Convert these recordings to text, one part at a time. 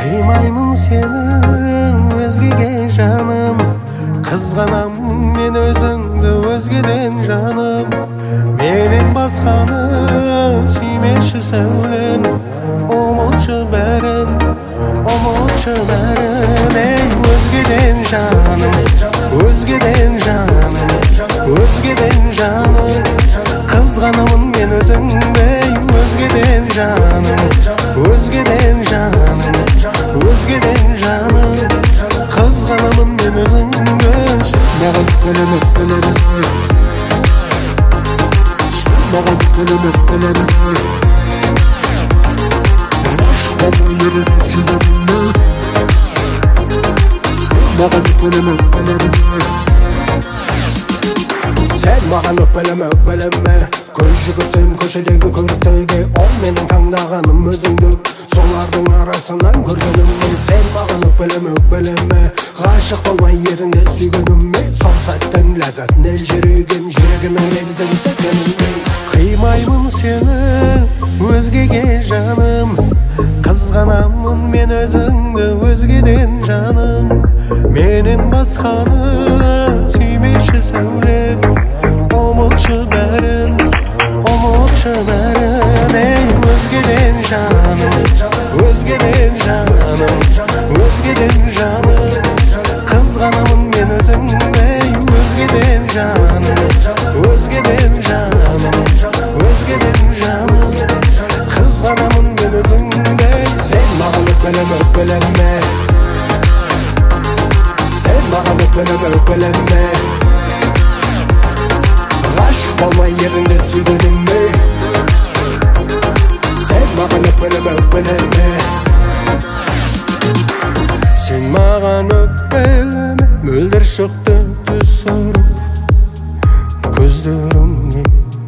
Kıymаймын seni özgege жаным, kızganamын мен өзіңді өзгеден жаным. Менен басқаны сүймеші сәулем, ұмытшы бәрін, ей өзгеден жаным, өзгеден жаным, өзгеден жаным. Kızganamын мен өзіңді өзгеден жаным, өзгеден жаным, өзгеден жаным. Kızganamın мен özüngө маған өлөмөк маған өлөмөк маған өлөмөк Sen mаған өкпелеме көз жүгірсем көшедегі көртеге, ол менің таңдағаным өзіңді солардың арасынан көргенімме. Sen маған өкпелеме ғашық болмай еріңде сүйгенімме, сол сәттің ләззатын елжіреген жүрегімнің лебізін сезгенімме. Қимаймын сені өзгеге жаным, қызғанамын мен өзіңді өзгеден жаным. Менен басқаны сүймеші сәулем, ұмытшы бәрін, ей өзгеден жаным, өзгеден жаным, өзгеден жаным. Қызғанамын мен өзіңді өзгеден жаным, өзгеден жаным, өзгеден жаным. Қызғанамын мен өзіңді. Sen маған өкпелеме Sen маған өкпелеме ғашық болмай еріңді сүйгенімме. Sen маған өкпелеме Sen маған өкпелеме мөлдір шықты түс ұрып көздеріңе.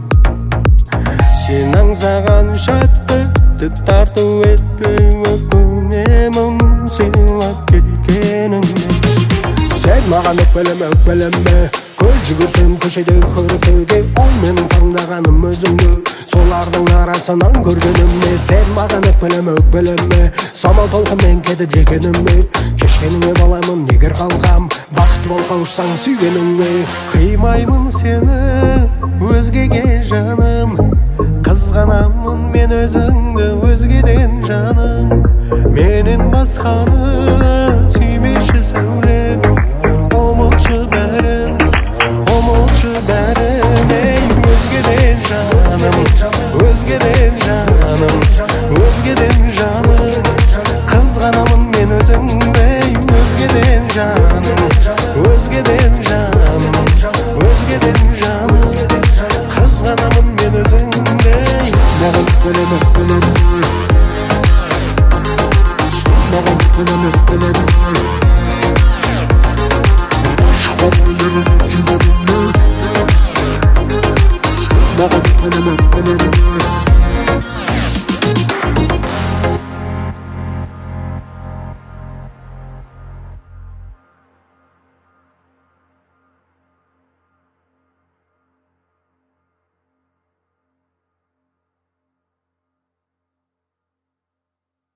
Сен аңсаған шаттықты тарту етпей өкінемін сыйлап кеткеніңе. Sen маған өкпелеме көз жүгірсем көшедегі көртеге, ол менің таңдағаным өзіңді солардың арасынан көргенімме. Sen маған өкпелеме самал толқынмен кетіп жекенімме. Кешкеніңе баламын егер қалғам, бақытты бол қауышсаң сүйгеніңе. Қимаймын сені өзгеге жаным, қызғанамын мен өзіңді өзгеден жаным. Менен басқаны сүймеші сәулем, ұмытшы бәрін, ей өзгеден жаным, өзгеден жаным, өзгеден жаным. Қызғанамын мен өзіңді өзгеден жаным, өзгеден жаным, өзгеден жаным. Қызғанамын мен өзіңді. Маған өлөмөк маған өлөмөк